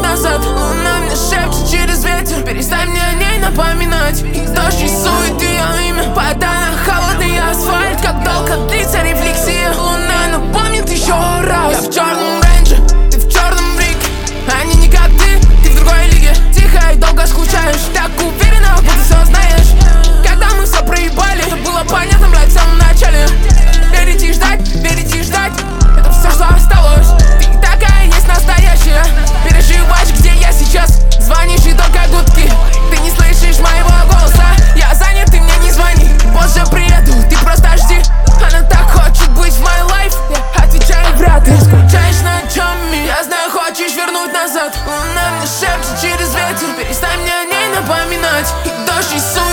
назад. Луна мне шепчет через ветер, перестань мне о ней напоминать. И дождь рисует ее имя, вода на холодный асфальт. Как долго длится рефлексия, луна напомнит еще раз. Я в черном рейнже, ты в черном брике. Они не как ты в другой лиге. Тихо и долго скучаешь, так уверенно, будто все знаешь. Когда мы все проебали, это было понятно, блядь, в самом начале. Верить и ждать, это все, что осталось. Ты такая есть настоящая. Переживаешь, где я сейчас, звонишь и только гудки. Ты не слышишь моего голоса, я занят, ты мне не звони. Позже приеду, ты просто жди. Она так хочет быть в my life. Я отвечаю, брат, ты скучаешь ночами. Я знаю, хочешь вернуть назад. Луна мне шепчет через ветер, перестань мне о ней напоминать. И дождь рисует